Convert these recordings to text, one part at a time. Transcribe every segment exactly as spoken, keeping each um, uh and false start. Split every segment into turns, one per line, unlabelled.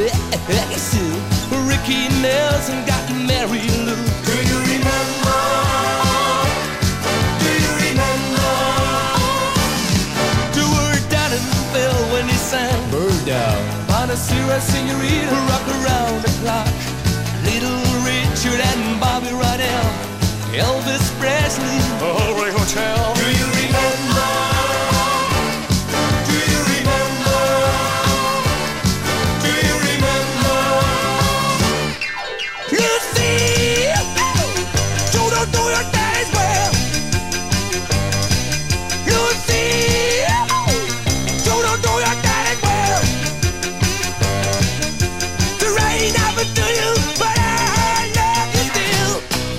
Sue. Ricky Nelson got Mary Lou.
Do you remember? Do you remember?
Do her down in Phil when he sang
Bird Down.
Bonacera, Senorita, rock around the clock. Little Richard and Bobby Rydell, Elvis Presley, O'Reilly Hotel.
Do you remember? Do you remember? Do you remember?
Lucy, you don't do your days well. Lucy, you don't do your days well. The rain happened to you, but I love you still.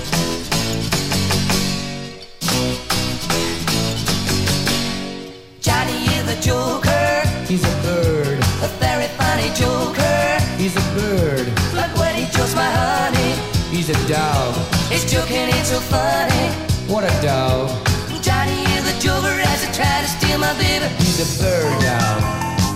Johnny is a joker,
He's a bird.
a very funny joker.
He's a bird.
But when he jokes my honey,
He's a dog.
his joking ain't so funny.
What a dog.
Johnny is a joker as he tried to steal my baby.
He's a bird now.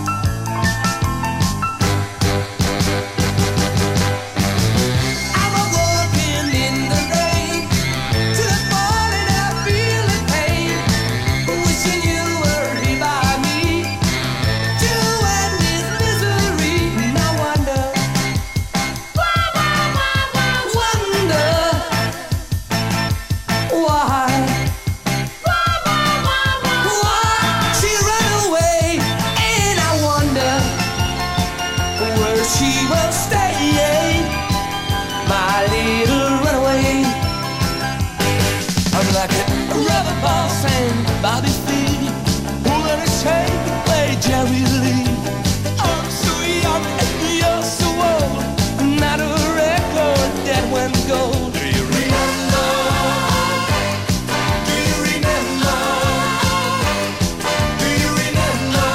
I'm a walking in the rain to the falling out feeling pain, wishing you were here by me to end this misery. No wonder, wonder why, why she ran away, and I wonder where she will stay. My little runaway. I'm like a rubber ball saying Bobby Fee, pulling a shake and play Jerry Lee. I'm so young and you're so old, not a record that went gold.
Do you remember? Do you remember? Do you remember?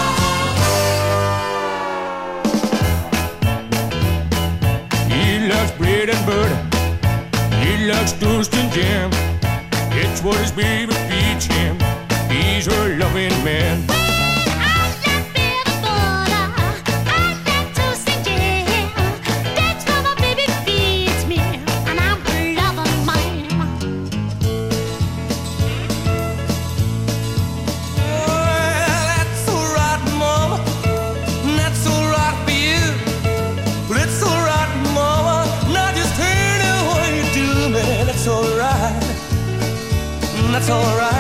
He loves bread and butter. He likes toast and jam. It's what his baby feeds him. He's her loving man.
Well, that's alright, Mama. That's alright for you. But it's alright, Mama. Not just any way you do me. That's alright. That's alright.